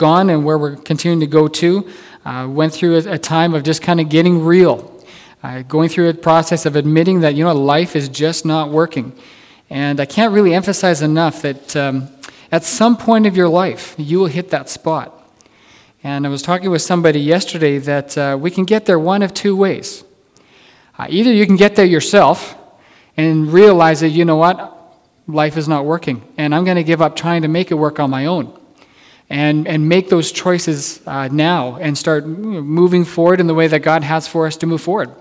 gone and where we're continuing to go to. Went through a time of just kind of getting real, going through a process of admitting that, life is just not working. And I can't really emphasize enough that at some point of your life, you will hit that spot. And I was talking with somebody yesterday that we can get there one of two ways. Either you can get there yourself and realize that, life is not working, and I'm going to give up trying to make it work on my own. And make those choices now and start moving forward in the way that God has for us to move forward.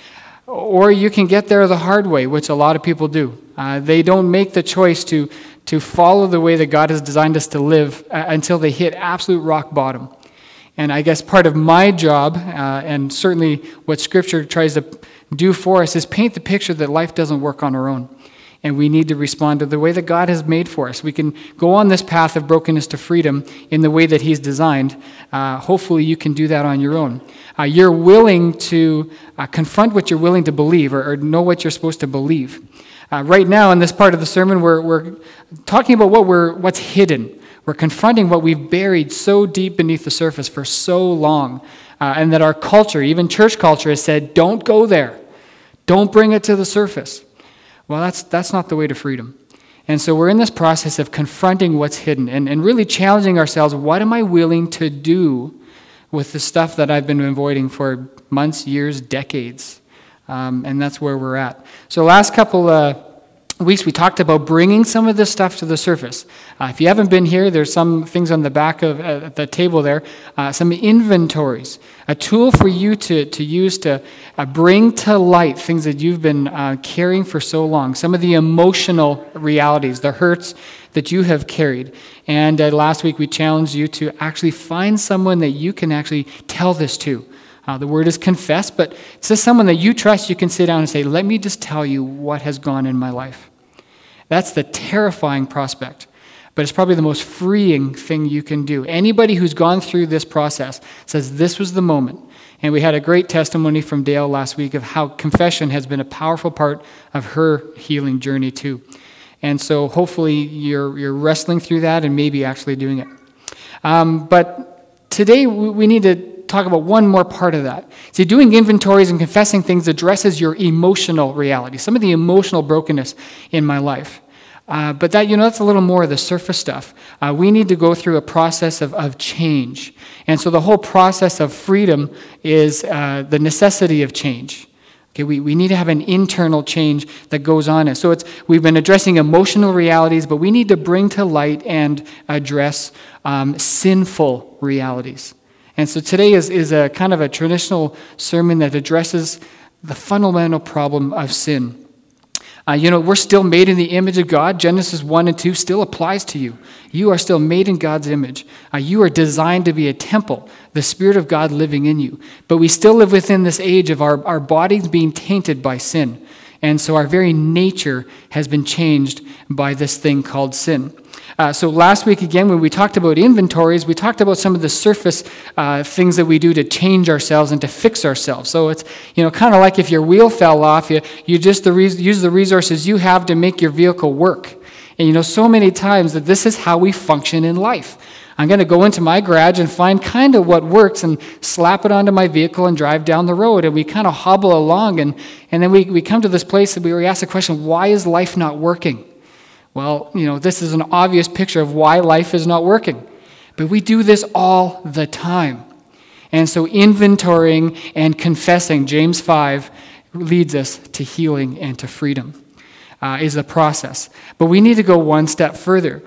Or you can get there the hard way, which a lot of people do. They don't make the choice to follow the way that God has designed us to live until they hit absolute rock bottom. And I guess part of my job, and certainly what Scripture tries to do for us, is paint the picture that life doesn't work on our own. And we need to respond to the way that God has made for us. We can go on this path of brokenness to freedom in the way that He's designed. Hopefully you can do that on your own. You're willing to confront what you're willing to believe or know what you're supposed to believe. Right now in this part of the sermon, we're talking about what's hidden. We're confronting what we've buried so deep beneath the surface for so long. And that our culture, even church culture, has said, don't go there. Don't bring it to the surface. Well, that's not the way to freedom. And so we're in this process of confronting what's hidden and really challenging ourselves, what am I willing to do with the stuff that I've been avoiding for months, years, decades? And that's where we're at. So last couple weeks we talked about bringing some of this stuff to the surface. If you haven't been here, there's some things on the back of the table there, some inventories, a tool for you to use to bring to light things that you've been carrying for so long, some of the emotional realities, the hurts that you have carried. And last week we challenged you to actually find someone that you can actually tell this to. The word is confess, but it's just someone that you trust. You can sit down and say, let me just tell you what has gone in my life. That's the terrifying prospect, but it's probably the most freeing thing you can do. Anybody who's gone through this process says this was the moment. And we had a great testimony from Dale last week of how confession has been a powerful part of her healing journey too. And so hopefully you're wrestling through that and maybe actually doing it. But today we need to talk about one more part of that. See, doing inventories and confessing things addresses your emotional reality, some of the emotional brokenness in my life. But that's a little more of the surface stuff. We need to go through a process of change. And so the whole process of freedom is the necessity of change. Okay, we need to have an internal change that goes on. So we've been addressing emotional realities, but we need to bring to light and address sinful realities. And so today is a kind of a traditional sermon that addresses the fundamental problem of sin. We're still made in the image of God. Genesis 1 and 2 still applies to you. You are still made in God's image. You are designed to be a temple, the Spirit of God living in you. But we still live within this age of our bodies being tainted by sin. And so our very nature has been changed by this thing called sin. So last week, again, when we talked about inventories, we talked about some of the surface things that we do to change ourselves and to fix ourselves. So it's, kind of like if your wheel fell off, you just use the resources you have to make your vehicle work. And so many times that this is how we function in life. I'm going to go into my garage and find kind of what works and slap it onto my vehicle and drive down the road. And we kind of hobble along, and then we come to this place that we ask the question, why is life not working? Well, this is an obvious picture of why life is not working. But we do this all the time. And so inventorying and confessing, James 5, leads us to healing and to freedom, is the process. But we need to go one step further.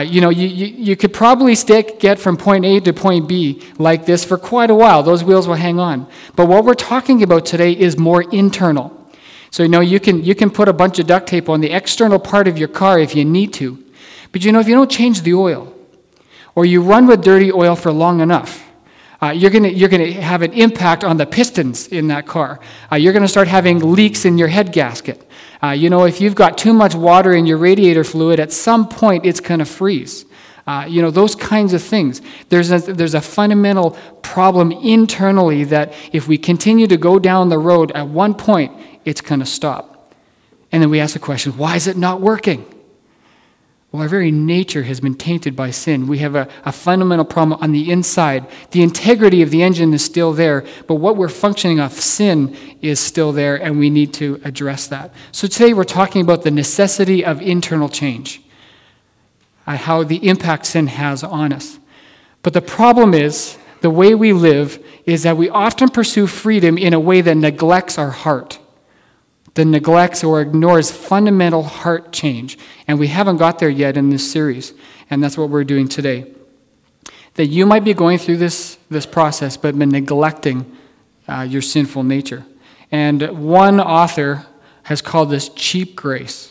You could probably get from point A to point B like this for quite a while. Those wheels will hang on. But what we're talking about today is more internal. So, you can put a bunch of duct tape on the external part of your car if you need to. But, if you don't change the oil, or you run with dirty oil for long enough, you're gonna have an impact on the pistons in that car. You're going to start having leaks in your head gasket. If you've got too much water in your radiator fluid, at some point it's going to freeze. Those kinds of things. There's a fundamental problem internally that if we continue to go down the road, at one point, it's going to stop. And then we ask the question, why is it not working? Well, our very nature has been tainted by sin. We have a fundamental problem on the inside. The integrity of the engine is still there, but what we're functioning off, sin, is still there, and we need to address that. So today we're talking about the necessity of internal change, how the impact sin has on us. But the problem is, the way we live is that we often pursue freedom in a way that neglects our heart, that neglects or ignores fundamental heart change. And we haven't got there yet in this series, and that's what we're doing today. That you might be going through this process, but been neglecting your sinful nature. And one author has called this cheap grace.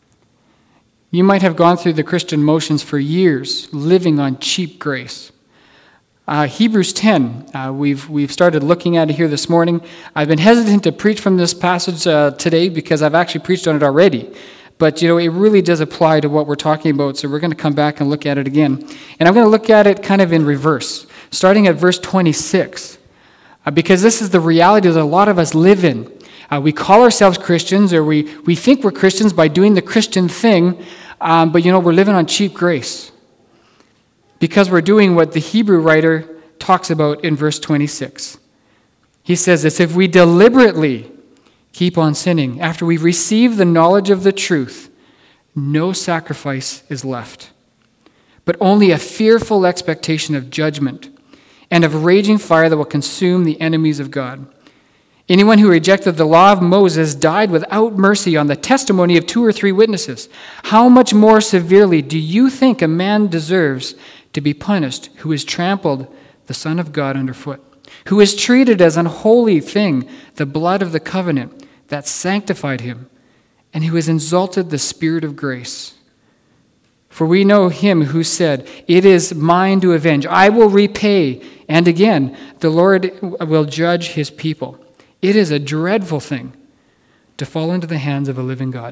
You might have gone through the Christian motions for years, living on cheap grace. Hebrews 10, we've started looking at it here this morning. I've been hesitant to preach from this passage today because I've actually preached on it already. But, it really does apply to what we're talking about, so we're going to come back and look at it again. And I'm going to look at it kind of in reverse, starting at verse 26, because this is the reality that a lot of us live in. We call ourselves Christians, or we think we're Christians by doing the Christian thing, but, we're living on cheap grace. Because we're doing what the Hebrew writer talks about in verse 26. He says this, if we deliberately keep on sinning after we've received the knowledge of the truth, no sacrifice is left, but only a fearful expectation of judgment and of raging fire that will consume the enemies of God. Anyone who rejected the law of Moses died without mercy on the testimony of 2 or 3 witnesses. How much more severely do you think a man deserves to be punished who has trampled the Son of God underfoot, who has treated as an unholy thing the blood of the covenant that sanctified him, and who has insulted the Spirit of grace? For we know him who said, it is mine to avenge, I will repay, and again, the Lord will judge his people. It is a dreadful thing to fall into the hands of a living God.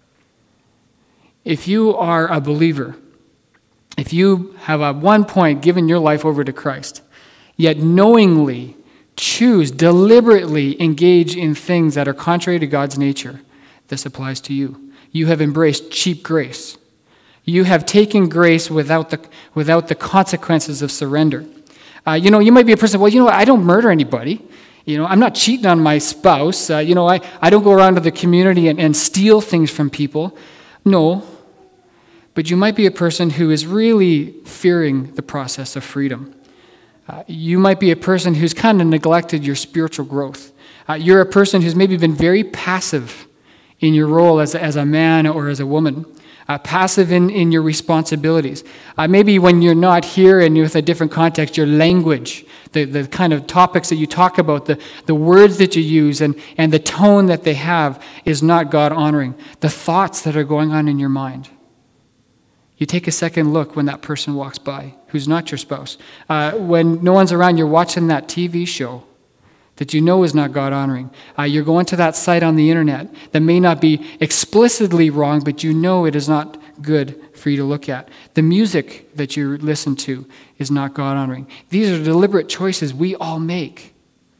If you are a believer, if you have at one point given your life over to Christ, yet knowingly choose, deliberately engage in things that are contrary to God's nature, this applies to you. You have embraced cheap grace. You have taken grace without the consequences of surrender. You might be a person, I don't murder anybody. I'm not cheating on my spouse. I don't go around to the community and steal things from people. No. But you might be a person who is really fearing the process of freedom. You might be a person who's kind of neglected your spiritual growth. You're a person who's maybe been very passive in your role as a man or as a woman, passive in your responsibilities. Maybe when you're not here and you're with a different context, your language, the kind of topics that you talk about, the words that you use and the tone that they have is not God-honoring. The thoughts that are going on in your mind. You take a second look when that person walks by, who's not your spouse. When no one's around, you're watching that TV show that you know is not God-honoring. You're going to that site on the internet that may not be explicitly wrong, but you know it is not good for you to look at. The music that you listen to is not God-honoring. These are deliberate choices we all make.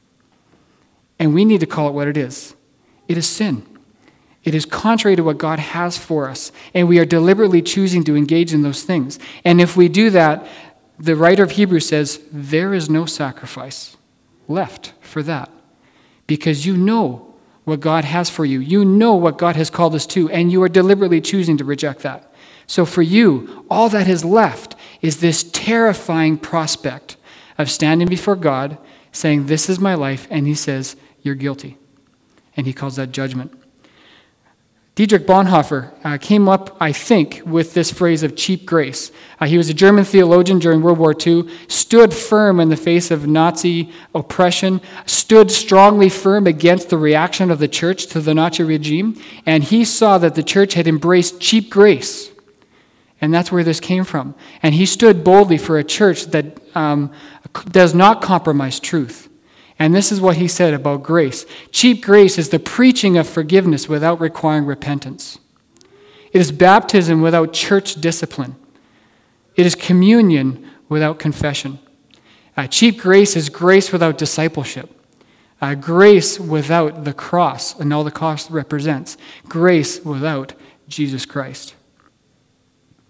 And we need to call it what it is. It is sin. It is contrary to what God has for us, and we are deliberately choosing to engage in those things. And if we do that, the writer of Hebrews says, there is no sacrifice left for that, because you know what God has for you. You know what God has called us to, and you are deliberately choosing to reject that. So for you, all that is left is this terrifying prospect of standing before God, saying, this is my life, and he says, you're guilty. And he calls that judgment. Dietrich Bonhoeffer came up, I think, with this phrase of cheap grace. He was a German theologian during World War II, stood firm in the face of Nazi oppression, stood strongly firm against the reaction of the church to the Nazi regime, and he saw that the church had embraced cheap grace. And that's where this came from. And he stood boldly for a church that does not compromise truth. And this is what he said about grace. Cheap grace is the preaching of forgiveness without requiring repentance. It is baptism without church discipline. It is communion without confession. Cheap grace is grace without discipleship. Grace without the cross and all the cross represents. Grace without Jesus Christ.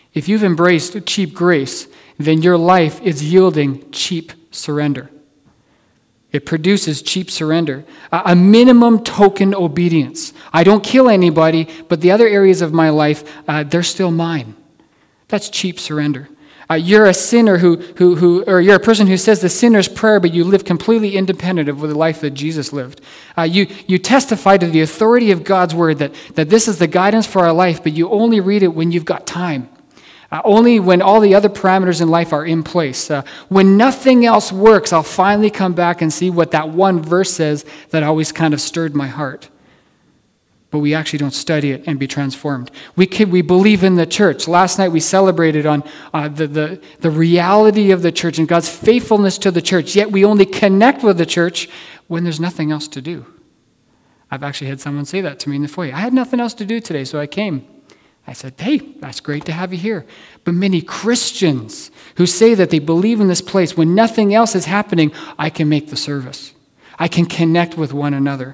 If you've embraced cheap grace, then your life is yielding cheap surrender. It produces cheap surrender, a minimum token obedience. I don't kill anybody, but the other areas of my life, they're still mine. That's cheap surrender. You're a sinner or you're a person who says the sinner's prayer, but you live completely independent of the life that Jesus lived. You testify to the authority of God's word that this is the guidance for our life, but you only read it when you've got time. Only when all the other parameters in life are in place. When nothing else works, I'll finally come back and see what that one verse says that always kind of stirred my heart. But we actually don't study it and be transformed. We believe in the church. Last night we celebrated on the reality of the church and God's faithfulness to the church, yet we only connect with the church when there's nothing else to do. I've actually had someone say that to me in the foyer. I had nothing else to do today, so I came. I said, hey, that's great to have you here. But many Christians who say that they believe in this place, when nothing else is happening, I can make the service. I can connect with one another.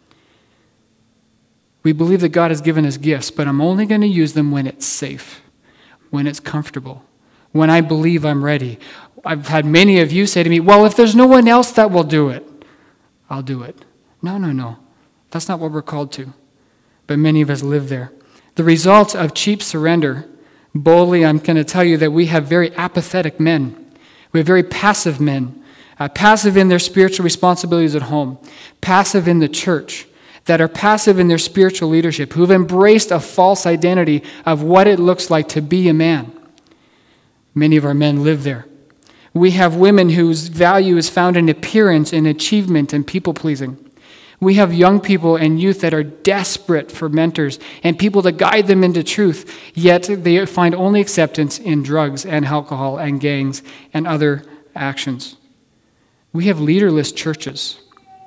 We believe that God has given us gifts, but I'm only going to use them when it's safe, when it's comfortable, when I believe I'm ready. I've had many of you say to me, well, if there's no one else that will do it, I'll do it. No. That's not what we're called to. But many of us live there. The result of cheap surrender, boldly, I'm going to tell you that we have very apathetic men. We have very passive men, passive in their spiritual responsibilities at home, passive in the church, that are passive in their spiritual leadership, who've embraced a false identity of what it looks like to be a man. Many of our men live there. We have women whose value is found in appearance, in achievement, and people-pleasing. We have young people and youth that are desperate for mentors and people to guide them into truth, yet they find only acceptance in drugs and alcohol and gangs and other actions. We have leaderless churches.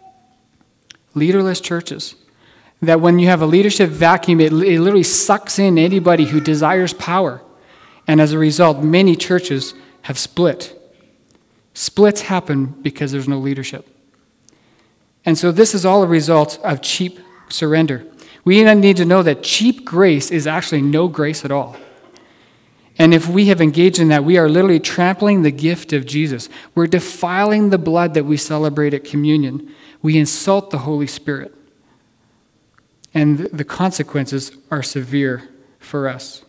Leaderless churches. That when you have a leadership vacuum, it literally sucks in anybody who desires power. And as a result, many churches have split. Splits happen because there's no leadership. And so this is all a result of cheap surrender. We need to know that cheap grace is actually no grace at all. And if we have engaged in that, we are literally trampling the gift of Jesus. We're defiling the blood that we celebrate at communion. We insult the Holy Spirit. And the consequences are severe for us.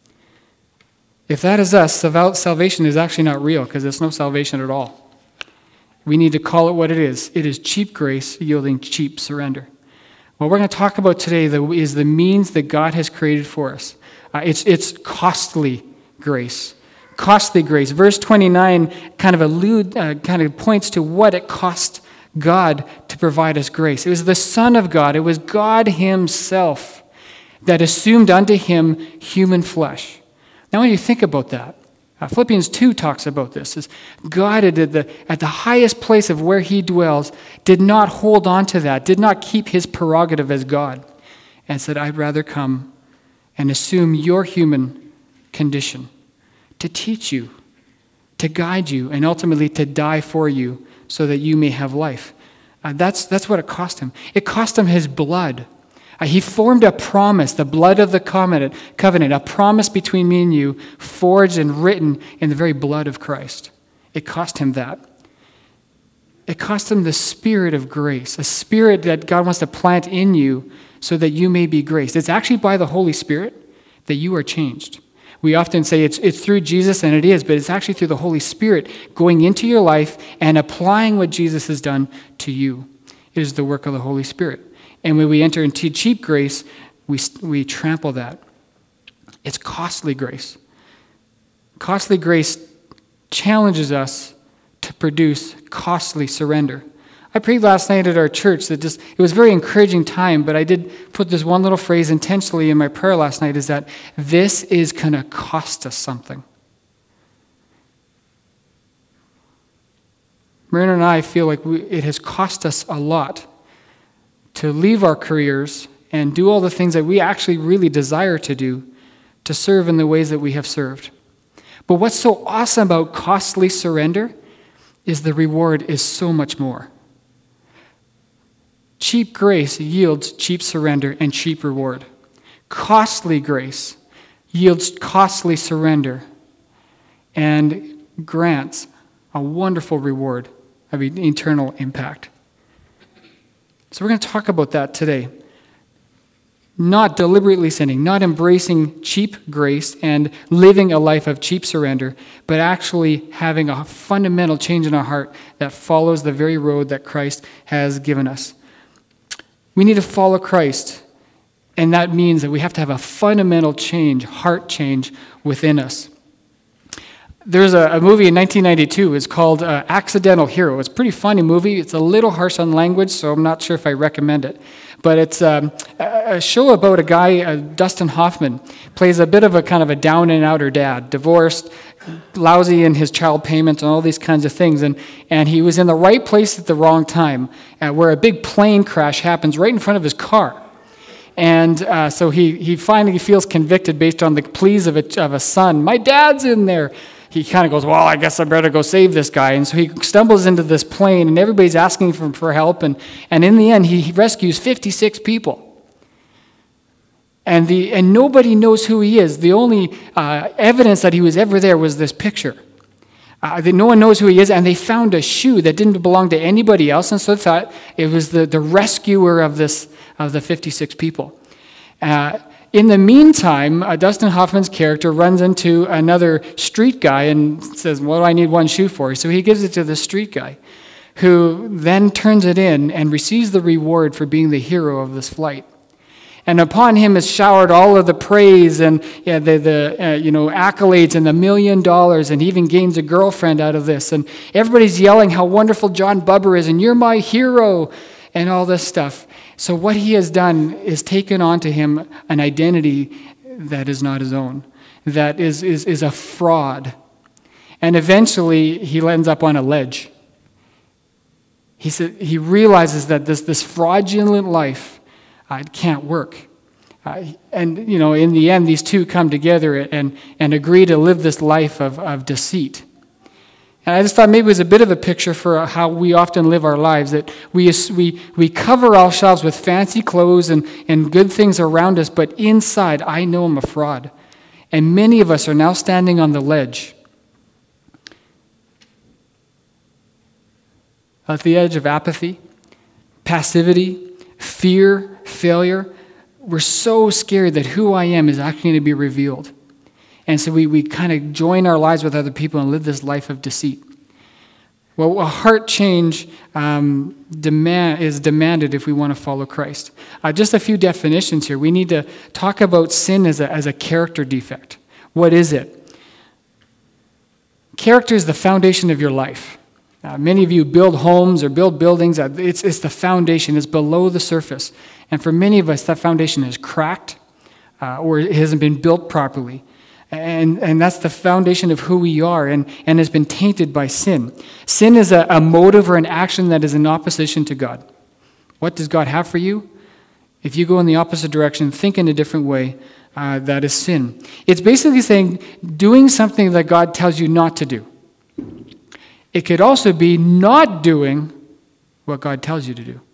If that is us, salvation is actually not real because it's no salvation at all. We need to call it what it is. It is cheap grace yielding cheap surrender. What we're going to talk about today is the means that God has created for us. It's costly grace. Costly grace. Verse 29 kind of points to what it cost God to provide us grace. It was the Son of God. It was God himself that assumed unto him human flesh. Now when you think about that, Philippians 2 talks about this. Is God at the highest place of where he dwells did not hold on to that, did not keep his prerogative as God, and said, I'd rather come and assume your human condition to teach you, to guide you, and ultimately to die for you so that you may have life. That's what it cost him. It cost him his blood. He formed a promise, the blood of the covenant, a promise between me and you, forged and written in the very blood of Christ. It cost him that. It cost him the spirit of grace, a spirit that God wants to plant in you so that you may be graced. It's actually by the Holy Spirit that you are changed. We often say it's through Jesus, and it is, but it's actually through the Holy Spirit going into your life and applying what Jesus has done to you. It is the work of the Holy Spirit. And when we enter into cheap grace, we trample that. It's costly grace. Costly grace challenges us to produce costly surrender. I prayed last night at our church that it was a very encouraging time, but I did put this one little phrase intentionally in my prayer last night, is that this is going to cost us something. Marina and I feel like it has cost us a lot to leave our careers and do all the things that we actually really desire to do, to serve in the ways that we have served. But what's so awesome about costly surrender is the reward is so much more. Cheap grace yields cheap surrender and cheap reward. Costly grace yields costly surrender, and grants a wonderful reward of eternal impact. So we're going to talk about that today. Not deliberately sinning, not embracing cheap grace and living a life of cheap surrender, but actually having a fundamental change in our heart that follows the very road that Christ has given us. We need to follow Christ, and that means that we have to have a fundamental change, heart change within us. There's a movie in 1992. It's called Accidental Hero. It's a pretty funny movie. It's a little harsh on language, so I'm not sure if I recommend it. But it's a show about a guy, Dustin Hoffman, plays a bit of a kind of a down-and-outer dad, divorced, lousy in his child payments and all these kinds of things. And he was in the right place at the wrong time, where a big plane crash happens right in front of his car. And so he finally feels convicted based on the pleas of a son. My dad's in there. He kind of goes, well, I guess I better go save this guy. And so he stumbles into this plane, and everybody's asking for help. And in the end, he rescues 56 people. And nobody knows who he is. The only evidence that he was ever there was this picture. No one knows who he is, and they found a shoe that didn't belong to anybody else, and so they thought it was the rescuer of the 56 people. In the meantime, Dustin Hoffman's character runs into another street guy and says, what do I need one shoe for? So he gives it to the street guy, who then turns it in and receives the reward for being the hero of this flight. And upon him is showered all of the praise and the accolades and the $1 million, and he even gains a girlfriend out of this. And everybody's yelling how wonderful John Bubber is, and you're my hero, and all this stuff. So what he has done is taken onto him an identity that is not his own, that is a fraud. And eventually he ends up on a ledge. He realizes that this fraudulent life it can't work. And in the end, these two come together and agree to live this life of deceit. And I just thought maybe it was a bit of a picture for how we often live our lives, that we cover ourselves with fancy clothes and good things around us, but inside, I know I'm a fraud. And many of us are now standing on the ledge. At the edge of apathy, passivity, fear, failure. We're so scared that who I am is actually going to be revealed. And so we kind of join our lives with other people and live this life of deceit. Well, a heart change is demanded if we want to follow Christ. Just a few definitions here. We need to talk about sin as a character defect. What is it? Character is the foundation of your life. Many of you build homes or build buildings. It's the foundation. It's below the surface. And for many of us, that foundation is cracked or it hasn't been built properly. And that's the foundation of who we are and has been tainted by sin. Sin is a motive or an action that is in opposition to God. What does God have for you? If you go in the opposite direction, think in a different way, that is sin. It's basically saying doing something that God tells you not to do. It could also be not doing what God tells you to do.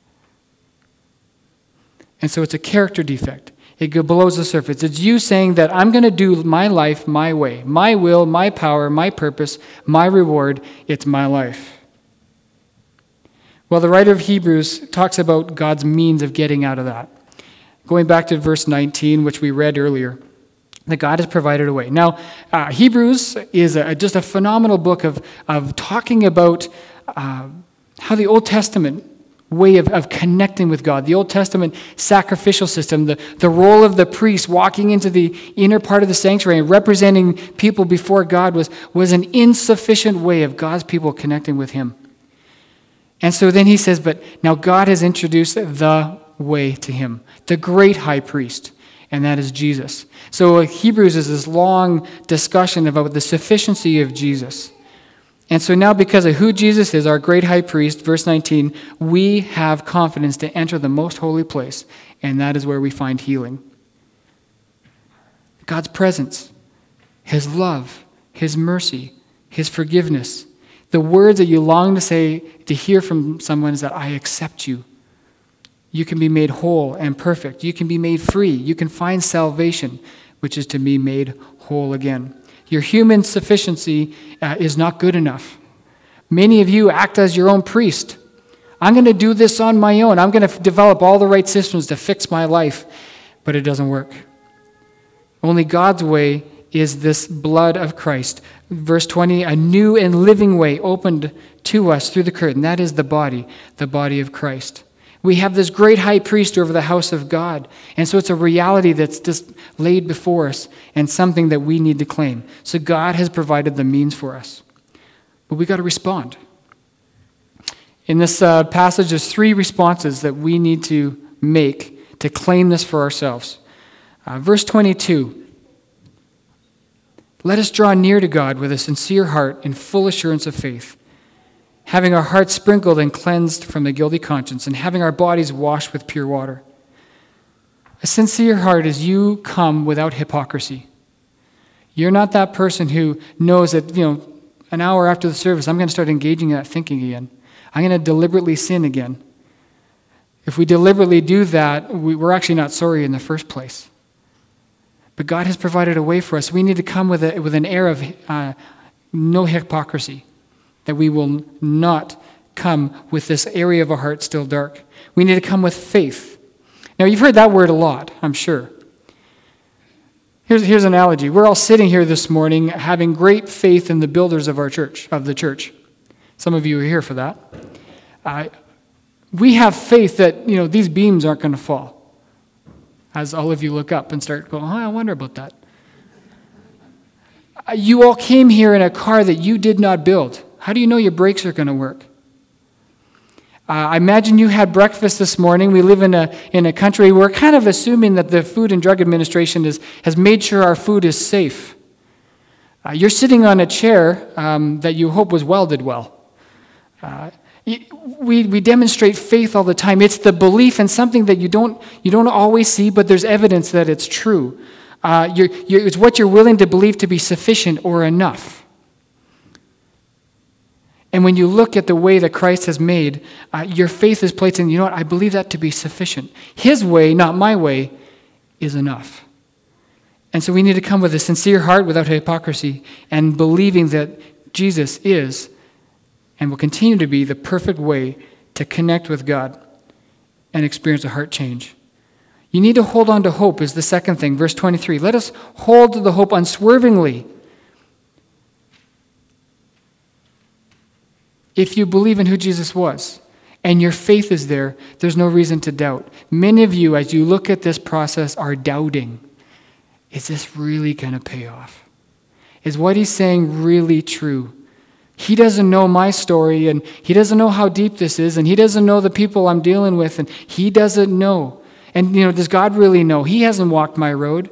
And so it's a character defect. It goes below the surface. It's you saying that I'm going to do my life my way, my will, my power, my purpose, my reward. It's my life. Well, the writer of Hebrews talks about God's means of getting out of that. Going back to verse 19, which we read earlier, that God has provided a way. Now, Hebrews is just a phenomenal book of talking about how the Old Testament way of connecting with God, the Old Testament sacrificial system, the role of the priest walking into the inner part of the sanctuary and representing people before God was an insufficient way of God's people connecting with him. And so then he says, but now God has introduced the way to him, the great high priest, and that is Jesus. So Hebrews is this long discussion about the sufficiency of Jesus. And so now, because of who Jesus is, our great high priest, verse 19, we have confidence to enter the most holy place, and that is where we find healing. God's presence, his love, his mercy, his forgiveness. The words that you long to say, to hear from someone is that I accept you. You can be made whole and perfect. You can be made free. You can find salvation which is to be made whole again. Your human sufficiency is not good enough. Many of you act as your own priest. I'm going to do this on my own. I'm going to develop all the right systems to fix my life, but it doesn't work. Only God's way is this blood of Christ. Verse 20, a new and living way opened to us through the curtain. That is the body of Christ. We have this great high priest over the house of God. And so it's a reality that's just laid before us and something that we need to claim. So God has provided the means for us. But we got to respond. In this passage, there's 3 responses that we need to make to claim this for ourselves. Verse 22, let us draw near to God with a sincere heart and full assurance of faith, having our hearts sprinkled and cleansed from a guilty conscience, and having our bodies washed with pure water. A sincere heart is you come without hypocrisy. You're not that person who knows that, an hour after the service, I'm going to start engaging in that thinking again. I'm going to deliberately sin again. If we deliberately do that, we're actually not sorry in the first place. But God has provided a way for us. We need to come with an air of no hypocrisy, that we will not come with this area of our heart still dark. We need to come with faith. Now, you've heard that word a lot, I'm sure. Here's an analogy. We're all sitting here this morning having great faith in the builders of the church. Some of you are here for that. We have faith that, these beams aren't going to fall. As all of you look up and start going, I wonder about that. You all came here in a car that you did not build. How do you know your brakes are going to work? I imagine you had breakfast this morning. We live in a country where we're kind of assuming that the Food and Drug Administration has made sure our food is safe. You're sitting on a chair that you hope was welded well. We demonstrate faith all the time. It's the belief in something that you don't always see, but there's evidence that it's true. It's what you're willing to believe to be sufficient or enough. And when you look at the way that Christ has made, your faith is placed in, I believe that to be sufficient. His way, not my way, is enough. And so we need to come with a sincere heart without hypocrisy and believing that Jesus is and will continue to be the perfect way to connect with God and experience a heart change. You need to hold on to hope is the second thing. Verse 23, let us hold to the hope unswervingly. If you believe in who Jesus was and your faith is there, there's no reason to doubt. Many of you, as you look at this process, are doubting. Is this really going to pay off? Is what he's saying really true? He doesn't know my story, and he doesn't know how deep this is, and he doesn't know the people I'm dealing with, and he doesn't know. And, does God really know? He hasn't walked my road.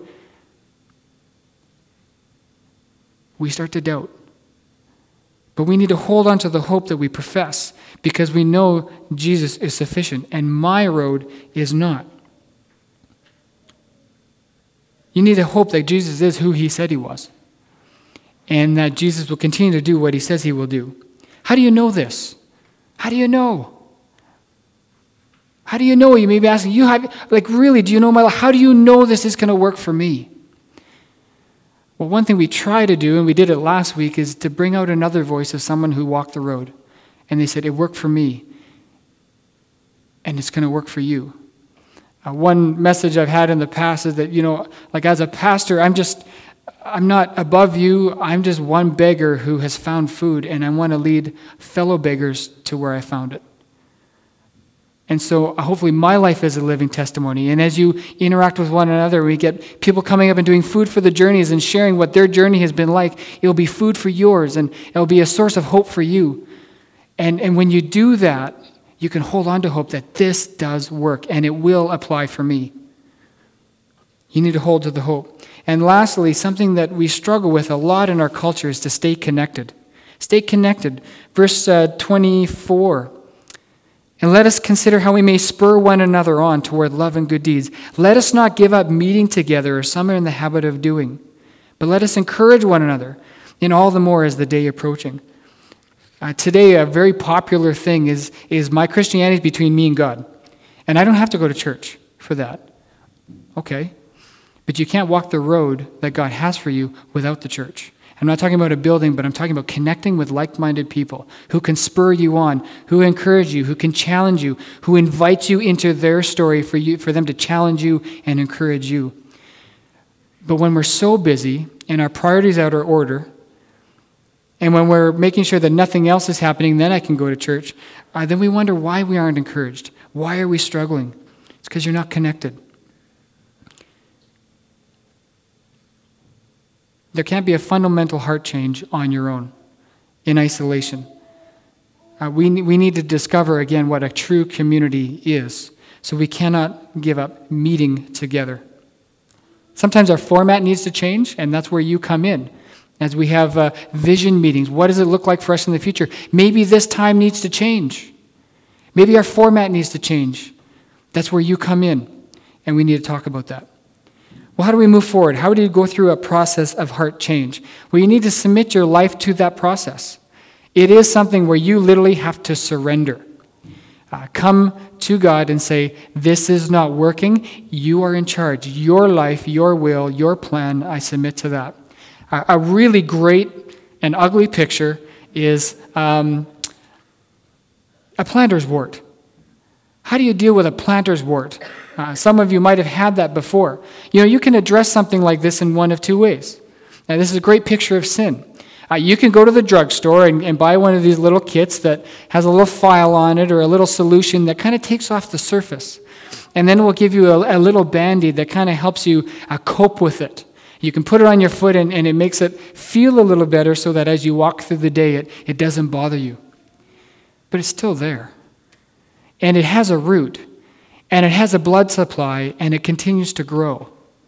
We start to doubt. But we need to hold on to the hope that we profess, because we know Jesus is sufficient, and my road is not. You need to hope that Jesus is who he said he was, and that Jesus will continue to do what he says he will do. How do you know this? How do you know? How do you know? You may be asking, really, do you know my life? How do you know this is going to work for me? Well, one thing we try to do, and we did it last week, is to bring out another voice of someone who walked the road. And they said, it worked for me, and it's going to work for you. One message I've had in the past is that, as a pastor, I'm not above you. I'm just one beggar who has found food, and I want to lead fellow beggars to where I found it. And so hopefully my life is a living testimony. And as you interact with one another, we get people coming up and doing food for the journeys and sharing what their journey has been like. It'll be food for yours, and it'll be a source of hope for you. And when you do that, you can hold on to hope that this does work, and it will apply for me. You need to hold to the hope. And lastly, something that we struggle with a lot in our culture is to stay connected. Stay connected. Verse 24. And let us consider how we may spur one another on toward love and good deeds. Let us not give up meeting together, as some are in the habit of doing, but let us encourage one another, and all the more as the day approaching. Today, a very popular thing is my Christianity is between me and God. And I don't have to go to church for that. Okay. But you can't walk the road that God has for you without the church. I'm not talking about a building, but I'm talking about connecting with like-minded people who can spur you on, who encourage you, who can challenge you, who invite you into their story for them to challenge you and encourage you. But when we're so busy and our priorities out of order, and when we're making sure that nothing else is happening, then I can go to church, then we wonder why we aren't encouraged. Why are we struggling? It's because you're not connected. There can't be a fundamental heart change on your own, in isolation. We need to discover again what a true community is. So we cannot give up meeting together. Sometimes our format needs to change, and that's where you come in. As we have vision meetings, what does it look like for us in the future? Maybe this time needs to change. Maybe our format needs to change. That's where you come in, and we need to talk about that. Well, how do we move forward? How do you go through a process of heart change? Well, you need to submit your life to that process. It is something where you literally have to surrender. Come to God and say, this is not working. You are in charge. Your life, your will, your plan, I submit to that. A really great and ugly picture is a planter's wart. How do you deal with a planter's wart? Some of you might have had that before. You can address something like this in one of two ways. Now, this is a great picture of sin. You can go to the drugstore and buy one of these little kits that has a little file on it or a little solution that kind of takes off the surface. And then it will give you a little Band-Aid that kind of helps you cope with it. You can put it on your foot and it makes it feel a little better so that as you walk through the day, it doesn't bother you. But it's still there. And it has a root. And it has a blood supply, and it continues to grow.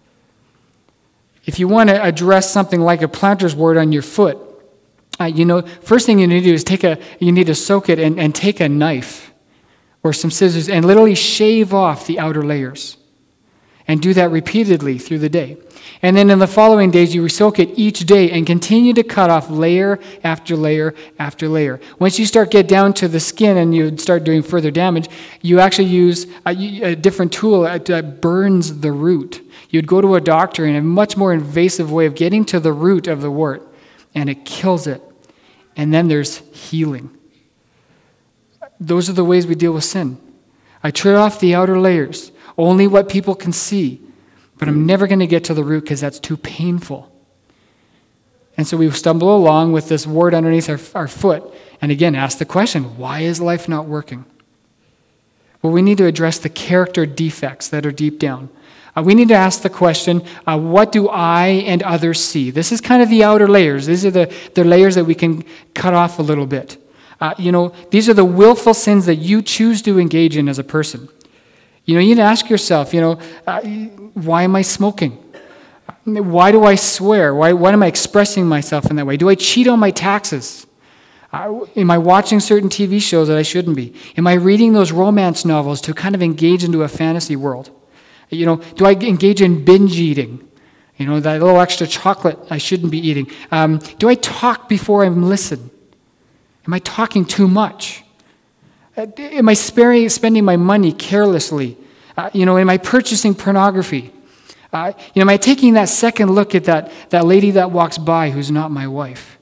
If you want to address something like a planter's wart on your foot, first thing you need to do is you need to soak it and take a knife or some scissors and literally shave off the outer layers. And do that repeatedly through the day. And then in the following days, you soak it each day and continue to cut off layer after layer after layer. Once you get down to the skin and you start doing further damage, you actually use a different tool that burns the root. You'd go to a doctor in a much more invasive way of getting to the root of the wart, and it kills it. And then there's healing. Those are the ways we deal with sin. I trim off the outer layers. Only what people can see. But I'm never going to get to the root because that's too painful. And so we stumble along with this wart underneath our foot. And again, ask the question, why is life not working? Well, we need to address the character defects that are deep down. We need to ask the question, what do I and others see? This is kind of the outer layers. These are the layers that we can cut off a little bit. These are the willful sins that you choose to engage in as a person. You need to ask yourself, why am I smoking? Why do I swear? Why am I expressing myself in that way? Do I cheat on my taxes? Am I watching certain TV shows that I shouldn't be? Am I reading those romance novels to kind of engage into a fantasy world? Do I engage in binge eating? That little extra chocolate I shouldn't be eating. Do I talk before I listen? Am I talking too much? Am I spending my money carelessly? Am I purchasing pornography? Am I taking that second look at that lady that walks by who's not my wife?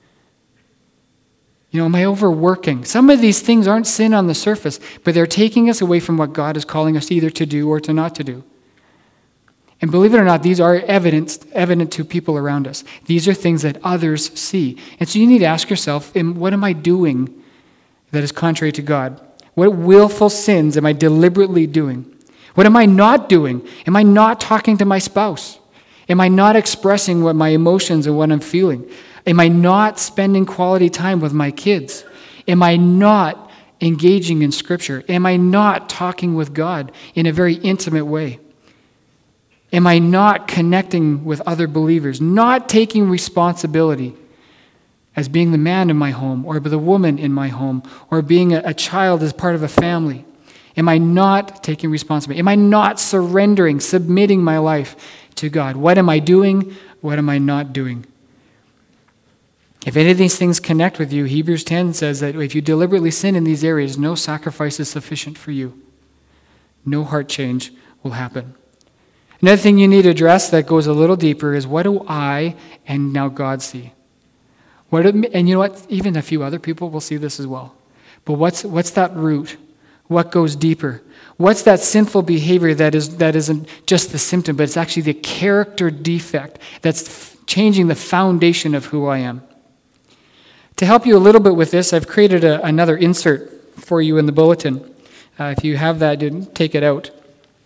Am I overworking? Some of these things aren't sin on the surface, but they're taking us away from what God is calling us either to do or to not to do. And believe it or not, these are evident to people around us. These are things that others see. And so you need to ask yourself, what am I doing that is contrary to God? What willful sins am I deliberately doing? What am I not doing? Am I not talking to my spouse? Am I not expressing what my emotions and what I'm feeling? Am I not spending quality time with my kids? Am I not engaging in Scripture? Am I not talking with God in a very intimate way? Am I not connecting with other believers? Not taking responsibility as being the man in my home or the woman in my home or being a child as part of a family? Am I not taking responsibility? Am I not surrendering, submitting my life to God? What am I doing? What am I not doing? If any of these things connect with you, Hebrews 10 says that if you deliberately sin in these areas, no sacrifice is sufficient for you. No heart change will happen. Another thing you need to address that goes a little deeper is, what do I and now God see? And you know what? Even a few other people will see this as well. But what's that root? What goes deeper? What's that sinful behavior that isn't just the symptom, but it's actually the character defect that's changing the foundation of who I am? To help you a little bit with this, I've created another insert for you in the bulletin. If you have that, you take it out.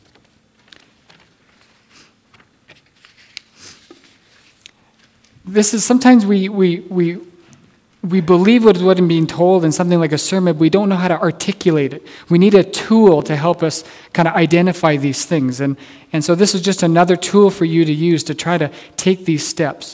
This is sometimes we believe what I'm being told in something like a sermon, but we don't know how to articulate it. We need a tool to help us kind of identify these things. And so this is just another tool for you to use to try to take these steps.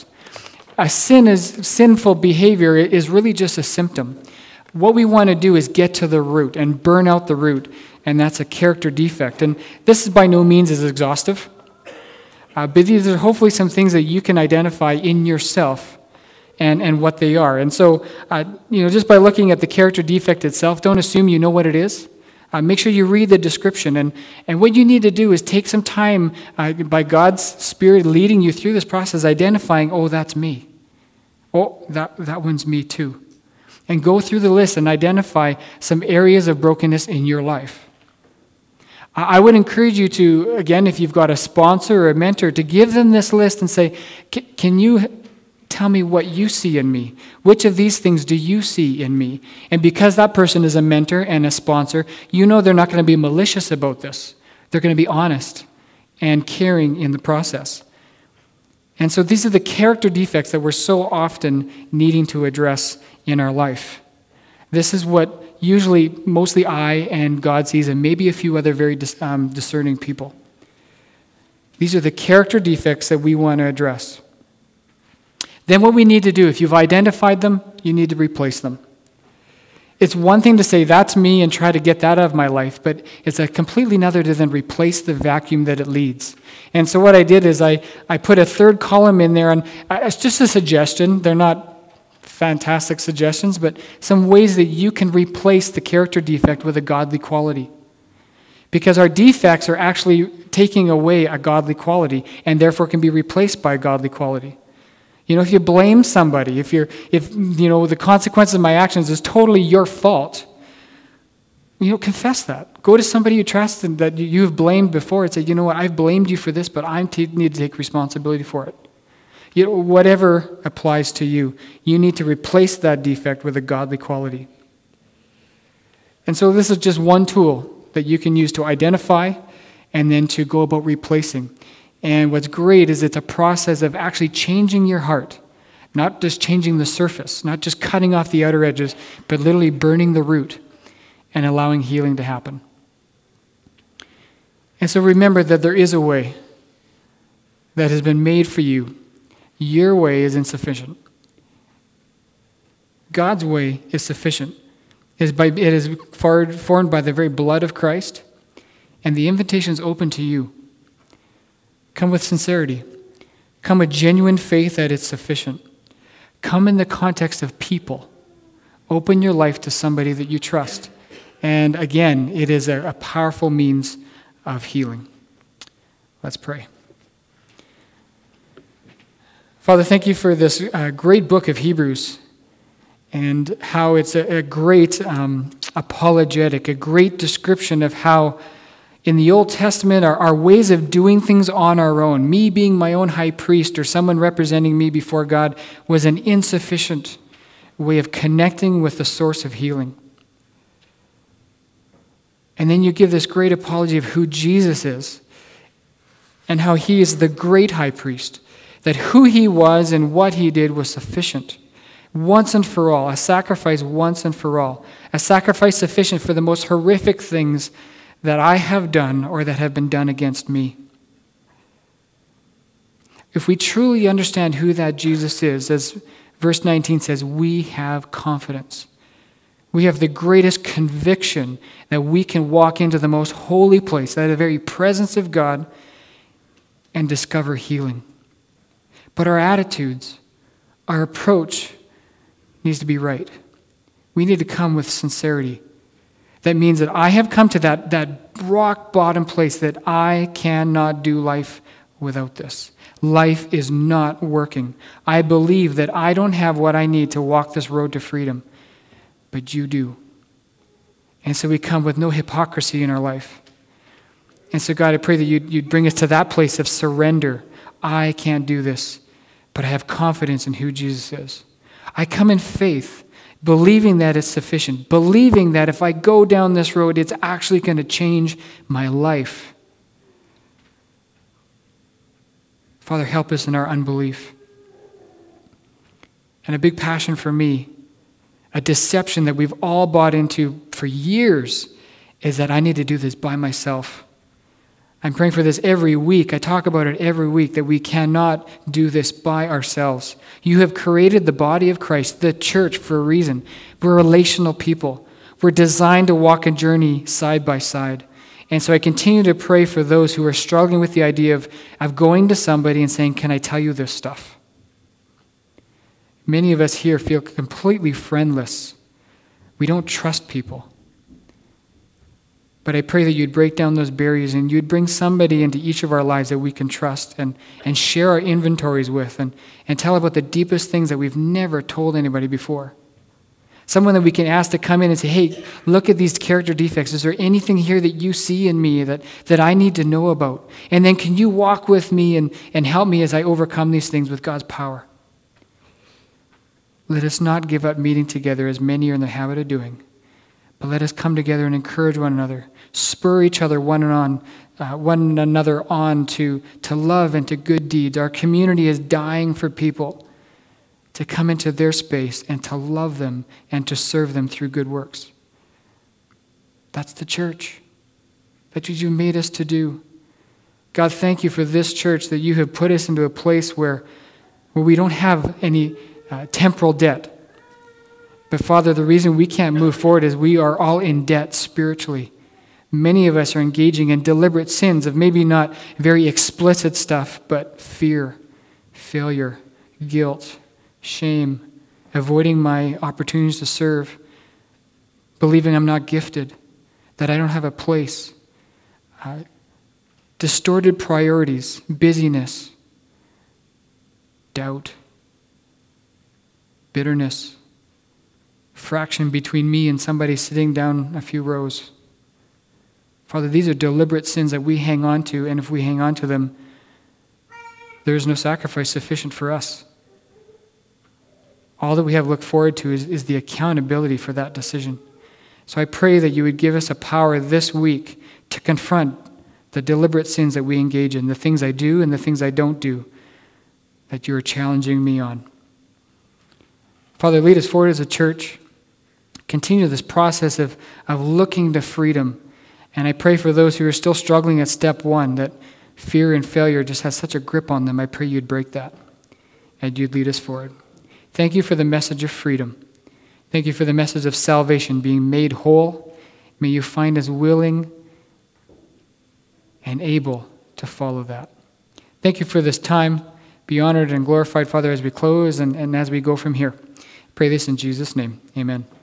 Sinful behavior is really just a symptom. What we want to do is get to the root and burn out the root, and that's a character defect. And this is by no means is exhaustive, but these are hopefully some things that you can identify in yourself and what they are. And so, just by looking at the character defect itself, don't assume you know what it is. Make sure you read the description. And what you need to do is take some time by God's Spirit leading you through this process, identifying, oh, that's me. Oh, that one's me too. And go through the list and identify some areas of brokenness in your life. I would encourage you to, again, if you've got a sponsor or a mentor, to give them this list and say, can you tell me what you see in me? Which of these things do you see in me? And because that person is a mentor and a sponsor, you know they're not going to be malicious about this. They're going to be honest and caring in the process. And so these are the character defects that we're so often needing to address in our life. This is what usually mostly I and God sees, and maybe a few other very discerning people. These are the character defects that we want to address. Then what we need to do, if you've identified them, you need to replace them. It's one thing to say, that's me, and try to get that out of my life, but it's a completely another to then replace the vacuum that it leads. And so what I did is I put a third column in there, and it's just a suggestion. They're not fantastic suggestions, but some ways that you can replace the character defect with a godly quality. Because our defects are actually taking away a godly quality, and therefore can be replaced by a godly quality. If you blame somebody, if the consequences of my actions is totally your fault, confess that. Go to somebody you trust and that you've blamed before and say, you know what, I've blamed you for this, but I need to take responsibility for it. Whatever applies to you, you need to replace that defect with a godly quality. And so this is just one tool that you can use to identify and then to go about replacing. And what's great is it's a process of actually changing your heart, not just changing the surface, not just cutting off the outer edges, but literally burning the root and allowing healing to happen. And so remember that there is a way that has been made for you. Your way is insufficient. God's way is sufficient. It is formed by the very blood of Christ, and the invitation is open to you. Come with sincerity. Come with genuine faith that it's sufficient. Come in the context of people. Open your life to somebody that you trust. And again, it is a powerful means of healing. Let's pray. Father, thank you for this great book of Hebrews and how it's a great apologetic, a great description of how in the Old Testament, our ways of doing things on our own, me being my own high priest or someone representing me before God, was an insufficient way of connecting with the source of healing. And then you give this great apology of who Jesus is and how he is the great high priest, that who he was and what he did was sufficient once and for all, a sacrifice once and for all, a sacrifice sufficient for the most horrific things that I have done or that have been done against me. If we truly understand who that Jesus is, as verse 19 says, we have confidence. We have the greatest conviction that we can walk into the most holy place, that the very presence of God, and discover healing. But our attitudes, our approach needs to be right. We need to come with sincerity. That means that I have come to that rock bottom place that I cannot do life without this. Life is not working. I believe that I don't have what I need to walk this road to freedom, but you do. And so we come with no hypocrisy in our life. And so God, I pray that you'd bring us to that place of surrender. I can't do this, but I have confidence in who Jesus is. I come in faith, believing that it's sufficient, believing that if I go down this road, it's actually going to change my life. Father, help us in our unbelief. And a big passion for me, a deception that we've all bought into for years, is that I need to do this by myself. I'm praying for this every week. I talk about it every week, that we cannot do this by ourselves. You have created the body of Christ, the church, for a reason. We're relational people. We're designed to walk a journey side by side. And so I continue to pray for those who are struggling with the idea of going to somebody and saying, can I tell you this stuff? Many of us here feel completely friendless. We don't trust people. But I pray that you'd break down those barriers and you'd bring somebody into each of our lives that we can trust and share our inventories with and tell about the deepest things that we've never told anybody before. Someone that we can ask to come in and say, hey, look at these character defects. Is there anything here that you see in me that I need to know about? And then can you walk with me and help me as I overcome these things with God's power? Let us not give up meeting together as many are in the habit of doing, but let us come together and encourage one another, spur each other one another on to love and to good deeds. Our community is dying for people to come into their space and to love them and to serve them through good works. That's the church. That's what you made us to do. God, thank you for this church, that you have put us into a place where we don't have any temporal debt. But Father, the reason we can't move forward is we are all in debt spiritually. Many of us are engaging in deliberate sins of maybe not very explicit stuff, but fear, failure, guilt, shame, avoiding my opportunities to serve, believing I'm not gifted, that I don't have a place, distorted priorities, busyness, doubt, bitterness, fraction between me and somebody sitting down a few rows. Father, these are deliberate sins that we hang on to, and if we hang on to them, there is no sacrifice sufficient for us. All that we have looked forward to is the accountability for that decision. So I pray that you would give us a power this week to confront the deliberate sins that we engage in, the things I do and the things I don't do, that you are challenging me on. Father, lead us forward as a church. Continue this process of looking to freedom. And I pray for those who are still struggling at step one, that fear and failure just has such a grip on them. I pray you'd break that and you'd lead us forward. Thank you for the message of freedom. Thank you for the message of salvation, being made whole. May you find us willing and able to follow that. Thank you for this time. Be honored and glorified, Father, as we close and as we go from here. Pray this in Jesus' name. Amen.